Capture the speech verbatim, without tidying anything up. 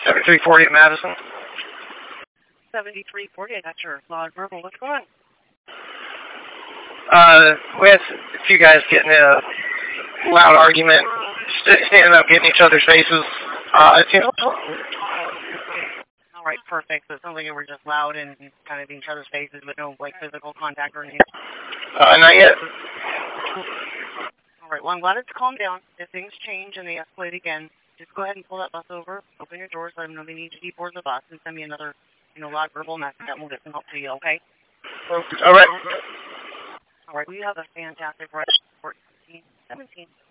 seventy-three forty at Madison. seventy-three forty, I got your loud verbal. What's going on? Uh, we had a few guys getting in a loud argument, standing up, getting each other's faces. Uh, you know, all right, perfect. So it sounds like you were just loud and kind of in each other's faces, but no like physical contact or anything. Uh, not yet. All right. Well, I'm glad it's calmed down. If things change and they escalate again, just go ahead and pull that bus over, open your doors, let them know they need to deboard the bus, and send me another, you know, loud verbal message that will get some help to you. Okay? All right. All right. We have a fantastic rush for seventeen.